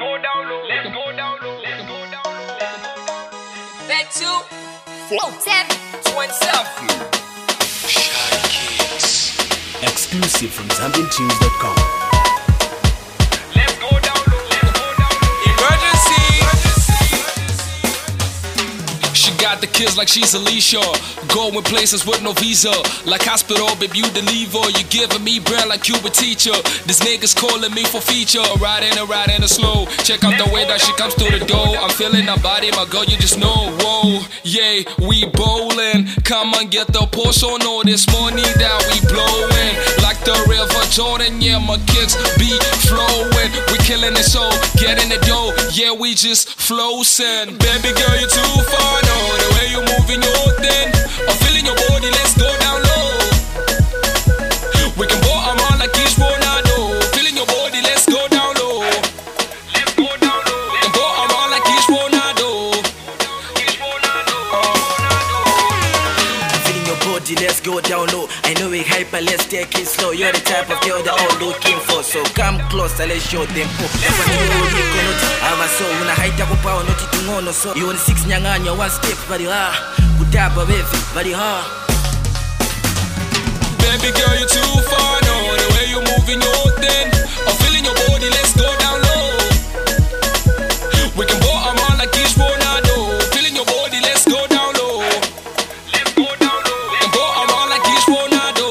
go down low. Let's go down low. Let's go down low. Back to 4727. Shy Kids. Exclusive from ZambianTunes.com. Let's go down low. Let's go down low. Emergency. She got the kids like she's Alicia. Going places with no visa. Like hospital, baby, you deliver. You giving me bread like you a teacher. This nigga's calling me for feature. Riding her slow. Check out the way that she comes through the door. I'm feeling her body, my girl, you just know. Whoa, yeah, we bowling. Come and get the portion on this money that we blowing. Like the river Jordan, yeah, my kicks be flowing. We killing it, so get in the dough. Yeah, we just flossing. Baby girl, you too far, no. The way you moving your thing, I'm feeling your body, let's go down low. We can ball a man like Cristiano Ronaldo. Feeling your body, let's go down low. Let's go down low. We can ball a man like Cristiano Ronaldo. Feeling your body, let's go down low. I know we hyper, let's take it slow. You're the type of girl they're all looking for, so come closer, let's show them. Una haita kupawa noti tungono, so you want 6 nyanganya, 1 step, body ha. Kutapa baby, body ha. Baby girl, you too far, no. The way you moving your thing, I'm feeling your body, let's go down low. We can ball a man like Cristiano Ronaldo. Feeling your body, let's go down low. Let's go down low. We can ball a man like Cristiano Ronaldo.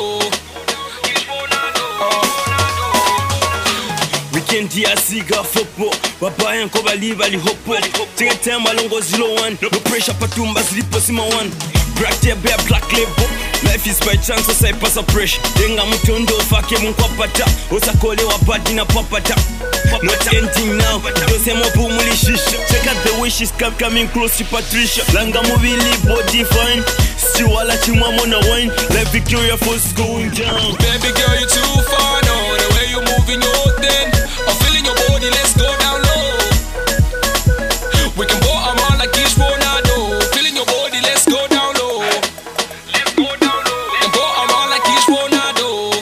Weekend ya siga football. Wabaya nko bali hopo. Take time alongo 01. No pressure patumba slipo sima 1. Black tape bear black label. Life is by chance so say pass a pressure. Denga mutondo fake munkwapata. Osakole wabadi na papata. Not ending now. Dose mobu muli shisha. Check out the way she's coming close to Patricia. Langa mobili body fine. Still wala chimwa mona wine. Like Victoria Falls going down. Baby girl, you too far, no. The way you moving your thing, I'm feeling your body, let's go down low. We can ball a man like Cristiano Ronaldo. Feeling your body, let's go down low. Let's go down low. We can ball a man like Cristiano Ronaldo.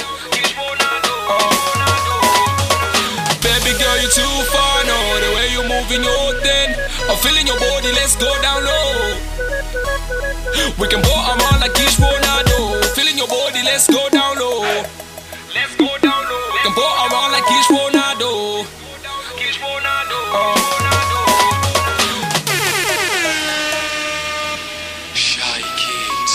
Baby girl, you too far, no. The way you moving your thing, I'm feeling your body, let's go down low. We can ball a man like Cristiano Ronaldo. Feeling your body, let's go down low. Let's go down low. We can ball a man like Cristiano Ronaldo. Shy Kids.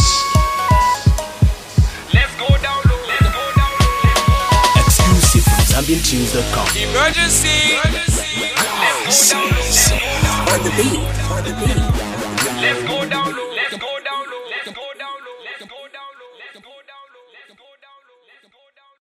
Let's go down low. Let's go down low. Exclusive from ZambianTunes.com. Emergency. On the beat. Let's go down.